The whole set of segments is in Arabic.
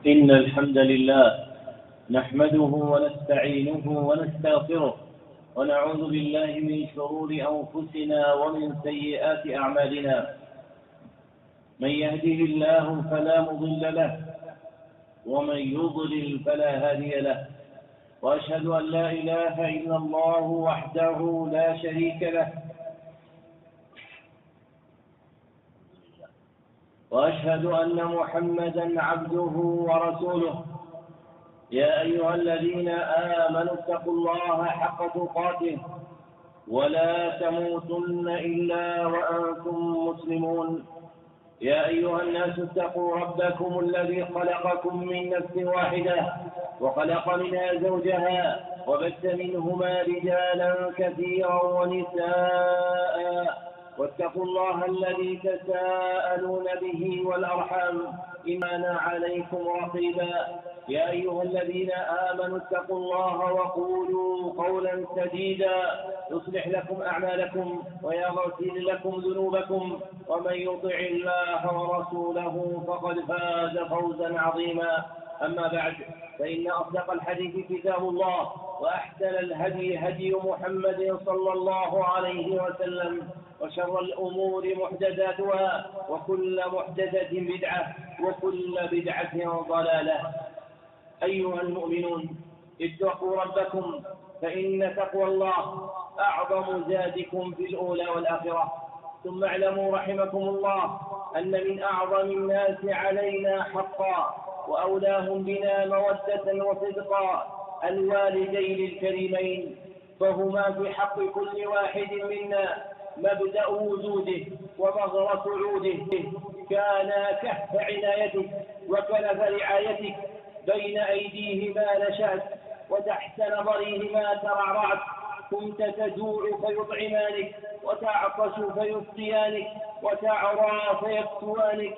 إن الحمد لله نحمده ونستعينه ونستغفره ونعوذ بالله من شرور أنفسنا ومن سيئات أعمالنا. من يهده الله فلا مضل له ومن يضلل فلا هادي له، وأشهد أن لا إله إلا الله وحده لا شريك له، وأشهد أن محمدا عبده ورسوله. يا أيها الذين آمنوا اتقوا الله حق تقاته ولا تموتن إلا وأنتم مسلمون. يا أيها الناس اتقوا ربكم الذي خلقكم من نفس واحدة وخلق منها زوجها وبث منهما رجالا كثيرا ونساء، واتقوا الله الذي تساءلون به والأرحام إن كان عليكم رقيبا. يا أيها الذين آمنوا اتقوا الله وقولوا قولا سديدا يصلح لكم أعمالكم ويغفر لكم ذنوبكم، ومن يطع الله ورسوله فقد فاز فوزا عظيما. أما بعد، فإن أصدق الحديث كتاب الله، وأحسن الهدي هدي محمد صلى الله عليه وسلم، وشر الأمور محدثاتها، وكل محدثة بدعة، وكل بدعة ضلالة. أيها المؤمنون، اتقوا ربكم، فإن تقوى الله أعظم زادكم في الأولى والآخرة. ثم اعلموا رحمكم الله أن من أعظم الناس علينا حقا وأولاهم بنا مودة وصدقا الوالدين الكريمين، فهما في حق كل واحد منا مبدأ وجوده ومغرس عوده. كانا كهف عنايتك وكنف رعايتك، بين أيديهما نشأت وتحت نظريهما ترعرعت. كنت تجوع فيطعمانك، وتعطش فيسقيانك، وتعرى فيكسوانك،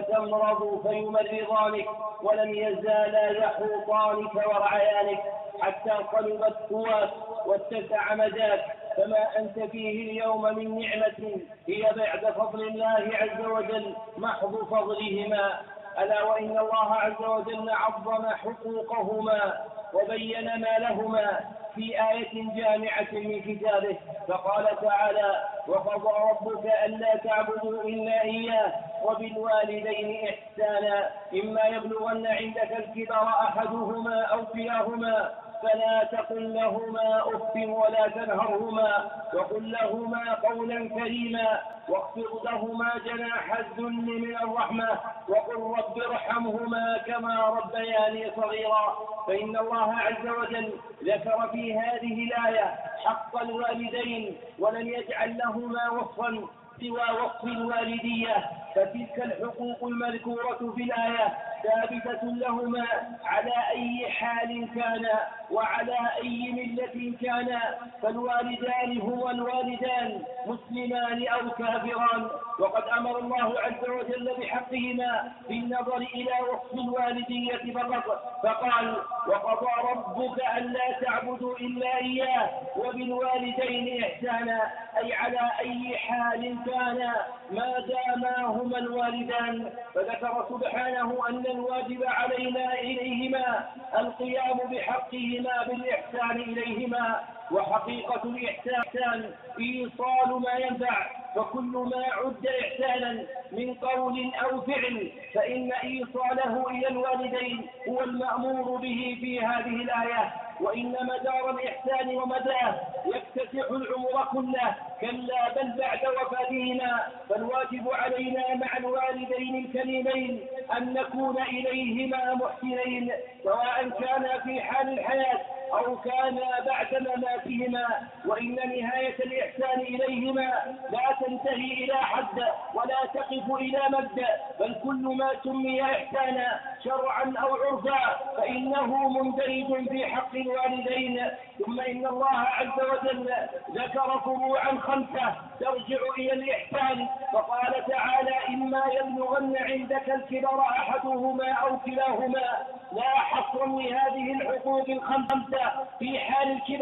وتمرض فيمرضانك، ولم يزالا يحوطانك ورعيانك حتى قلبت قواك واتسع مداك. فما أنت فيه اليوم من نعمة هي بعد فضل الله عز وجل محض فضلهما. ألا وإن الله عز وجل عظم حقوقهما وبين ما لهما في آية جامعة من كتابه، فقال تعالى: وقضى ربك ألا تعبدوا إلا إياه وبالوالدين إحسانا، إما يبلغن عندك الكبر أحدهما أو كلاهما فلا تقل لهما أف ولا تنهرهما، وقل لهما قولا كريما، واخفض لهما جناح الذل من الرحمة، وقل رب ارحمهما كما ربياني صغيرا. فإن الله عز وجل ذكر في هذه الآية حق الوالدين ولم يجعل لهما وصفا سوى وصف الوالدية، فتلك الحقوق المذكورة في الآية ثابتة لهما على أي حال كان وعلى أي ملة كان، فالوالدان هما الوالدان مسلمان أو كافران. وقد أمر الله عز وجل بحقهما بالنظر إلى وصف الوالدية فقط، فقال: وقضى ربك ألا تعبدوا إلا إياه وبالوالدين إحسانا، أي على أي حال كان ما داما هما الوالدان. فذكر سبحانه أن الواجب علينا إليهما القيام بحقهما بالإحسان إليهما، وحقيقة الإحسان إيصال ما ينفع، فكل ما عد إحسانا من قول أو فعل فإن إيصاله إلى الوالدين هو المأمور به في هذه الآية. وإن مدار الإحسان ومداه يكتسح العمر كله، كلا بل بعد وفاتهما. فالواجب علينا مع الوالدين الكريمين أن نكون إليهما محسنين، سواء كان في حال الحياة أو كان بعد مماتهما. وإن نهاية الإحسان إليهما لا تنتهي إلى حد ولا تقف إلى مبدأ، بل كل ما سمي إحسانا شرعا أو عرفا فإنه مندرج في حق الوالدين. ثم إن الله عز وجل ذكر فروعا 5 ترجع إلى الإحسان، فقال تعالى: إما يبلغن عندك الكبر أحدهما أو كلاهما. لا حصر لهذه الحقوق 5 في حال الكبر،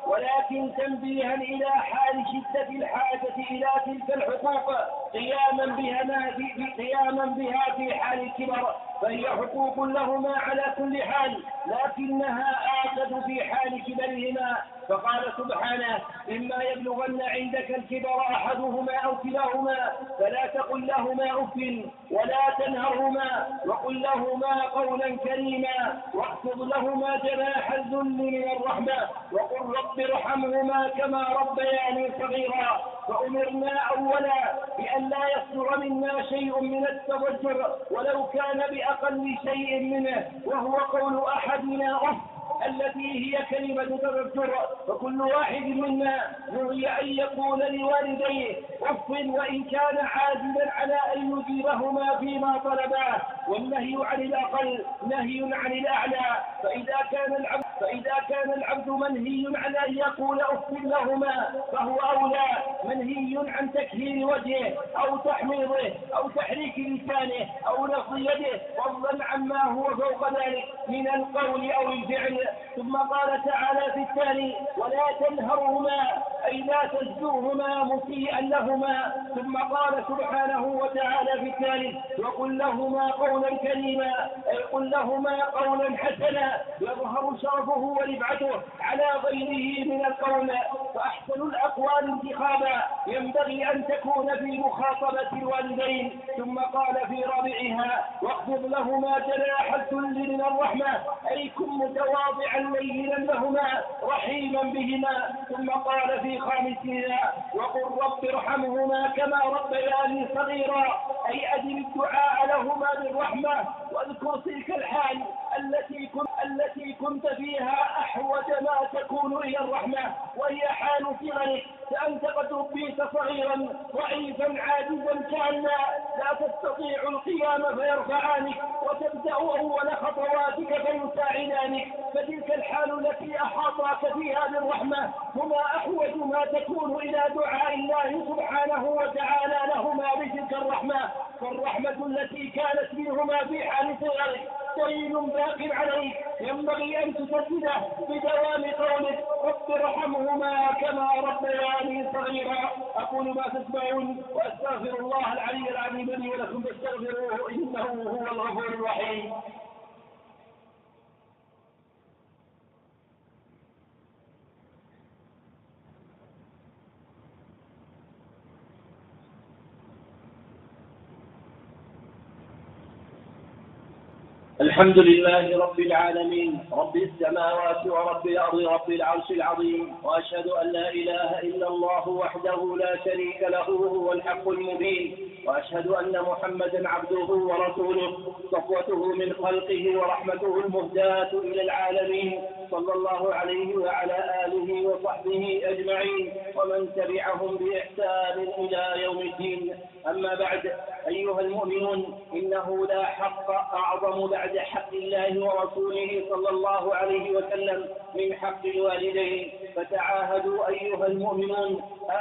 ولكن تنبيها إلى حال شدة الحاجة إلى تلك الحقوق قياما بها في حال الكبر، فهي حقوق لهما على كل حال، لكنها آكد في حال كبرهما. فقال سبحانه: إما يبلغن عندك الكبر أحدهما أو كلاهما فلا تقل لهما أف ولا تنهرهما وقل لهما قولا كريما واخفض لهما جناح الذل من الرحمة وقل رب ارحمهما كما ربياني صغيرا. فأمرنا أولا بأن لا يصدر منا شيء من التضجر ولو كان بأقل شيء منه، وهو قول أحدنا أف التي هي كلمة تذكر. فكل واحد منا نهي أن يقول لوالديه أف وإن كان عاجزا على أن يجيبهما فيما طلباه، والنهي عن الأقل نهي عن الأعلى. فإذا كان العبد منهي عن أن يقول أف لهما فهو أولى منهي عن تكهير وجهه أو تحميضه أو تحريك لسانه أو نصب يده، فضلا عما هو فوق ذلك من القول أو الفعل. ثم قال تعالى في الثاني: ولا تنهرهما أي لا تزجوهما مسيئا لهما. ثم قال سبحانه وتعالى في الثالث: وقل لهما قولا كريما أي قل لهما قولا حسنا يظهر شرفه ورفعته على غيره من القول. فأحسن الأقوال انتخابا ينبغي أن تكون في مخاطبة الوالدين. ثم قال في رابعها: واخفض لهما جناح الذل من الرحمة أي كن متواضعا لينا لهما رحيما بهما. ثم قال في خامسها: وقل رب ارحمهما كما ربياني صغيرا أي أدم الدعاء لهما بالرحمة. واذكر تلك الحال التي كنت فيها أحوج ما تكون إلى الرحمة، وهي حال صغرك، فأنت قد ربيت صغيرا ضعيفا عاجزا كأن لا تستطيع القيام فيرفعانك، وتبدأ أول خطواتك فيساعدانك. فتلك الحال التي أحاطك فيها بالرحمة هما أحوج ما تكون إلى دعاء الله سبحانه وتعالى لهما بتلك الرحمة. فالرحمة التي كانت منهما في حال صغرك دين باق عليك، ينبغي أن تسدده بدوام قولك رب ارحمهما كما ربياني صغيرا. أقول ما تسمعون وأستغفر الله العلي العظيم لي ولكم فاستغفروه إنه هو الغفور الرحيم. الحمد لله رب العالمين رب السماوات ورب الأرض رب العرش العظيم، وأشهد أن لا إله إلا الله وحده لا شريك له هو الحق المبين، وأشهد أن محمدا عبده ورسوله صفوته من خلقه ورحمته المهداة إلى العالمين، صلى الله عليه وعلى آله وصحبه أجمعين ومن تبعهم بإحسان إلى يوم الدين. أما بعد، أيها المؤمنون، إنه لا حق أعظم بعد حق الله ورسوله صلى الله عليه وسلم من حق الوالدين. فتعاهدوا أيها المؤمنون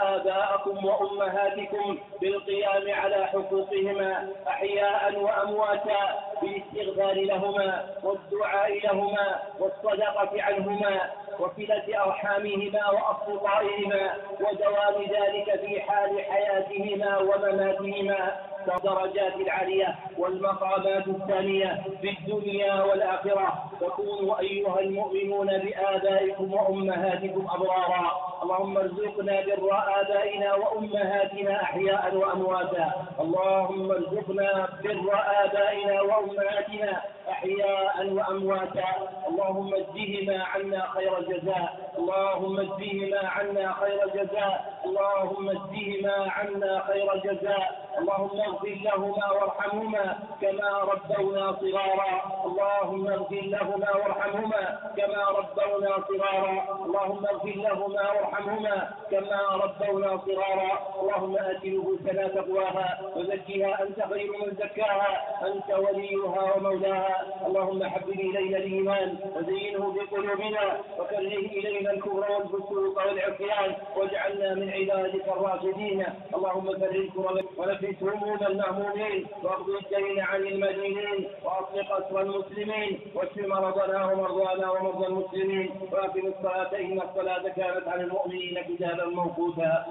آباءكم وأمهاتكم بالقيام على حقوقهما أحياء وأمواتا بالاستغفار لهما والدعاء لهما والصدقة عنهما وصلة أرحامهما وأصدقائهما ودوام ذلك في حال حياتهما ومماتهما كالدرجات العالية والمقامات الثانية في الدنيا والآخرة. فكونوا أيها المؤمنون بآبائكم وأمهاتكم أبرارا. اللهم ارزقنا بر آبائنا وأمهاتنا أحياء وأمواتا. اللهم ارزقنا بر آبائنا وأمهاتنا أحياء وأمواتا. اللهم اجزهما عنا خير الجزاء. اللهم اجزهما عنا خير الجزاء. اللهم اجزهما عنا خير الجزاء. اللهم اغفر لهما وارحمهما كما ربونا صغارا. اللهم اغفر لهما وارحمهما كما ربونا صغارا. اللهم اغفر لهما وارحمهما كما ربونا صغارا. اللهم آت نفوسنا تقواها وزكها أنت خير من زكاها أنت وليها ومولاها. اللهم حبب إلينا الإيمان وزينه في قلوبنا وكره إلينا الكفر والفسوق والعصيان، واجعلنا من عبادك الراشدين. اللهم فرج كربنا ونفس هموم المهمومين، واقض الدين عن المدينين، واصلح قسر المسلمين، واشف مرضنا ومرضانا ومرضى المسلمين، واقم الصلاة إن الصلاة كانت على المؤمنين كتابا موقوتا.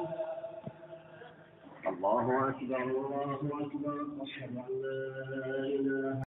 الله أكبر الله أكبر، أشهد أن لا إله